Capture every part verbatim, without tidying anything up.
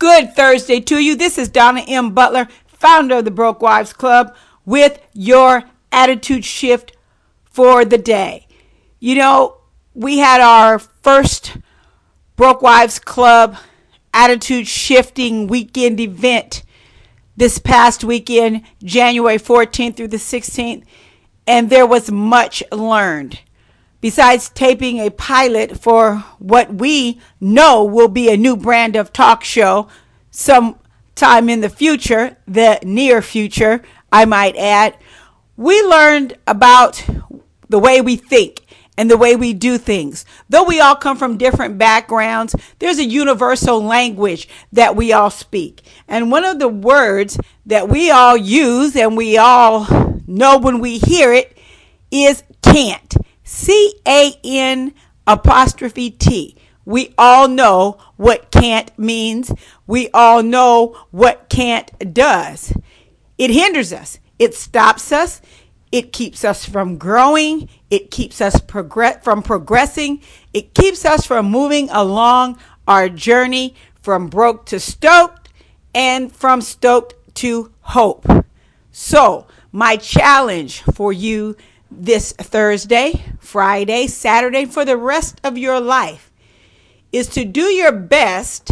Good Thursday to you. This is Donna M. Butler, founder of the Broke Wives Club, with your attitude shift for the day. You know, we had our first Broke Wives Club attitude shifting weekend event this past weekend, January fourteenth through the sixteenth, and there was much learned. Besides taping a pilot for what we know will be a new brand of talk show sometime in the future, the near future, I might add, we learned about the way we think and the way we do things. Though we all come from different backgrounds, there's a universal language that we all speak. And one of the words that we all use and we all know when we hear it is can't. C A N apostrophe T. We all know what can't means. We all know what can't does. It hinders us. It stops us. It keeps us from growing. It keeps us progress from progressing. It keeps us from moving along our journey from broke to stoked and from stoked to hope. So, my challenge for you this Thursday, Friday, Saturday, for the rest of your life is to do your best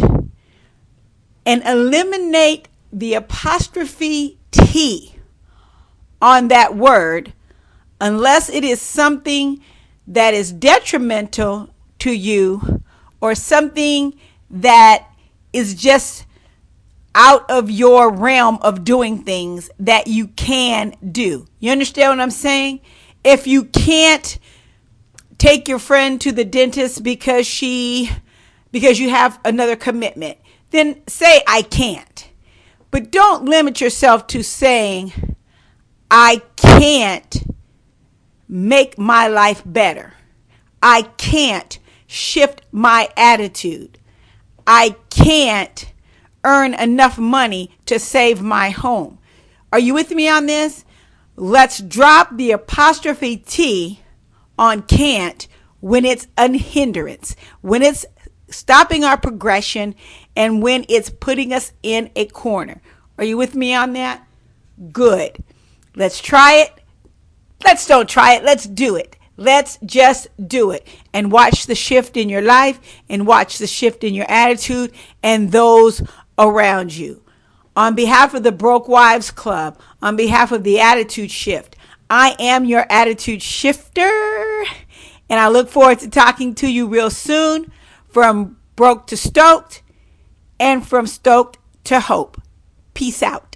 and eliminate the apostrophe T on that word unless it is something that is detrimental to you or something that is just out of your realm of doing things that you can do. You understand what I'm saying? If you can't take your friend to the dentist because she, because you have another commitment, then say, I can't. But don't limit yourself to saying, I can't make my life better. I can't shift my attitude. I can't earn enough money to save my home. Are you with me on this? Let's drop the apostrophe T on can't when it's a hindrance, when it's stopping our progression, and when it's putting us in a corner. Are you with me on that? Good. Let's try it. Let's don't try it. Let's do it. Let's just do it and watch the shift in your life and watch the shift in your attitude and those around you. On behalf of the Broke Wives Club, on behalf of the Attitude Shift, I am your attitude shifter, and I look forward to talking to you real soon from broke to stoked and from stoked to hope. Peace out.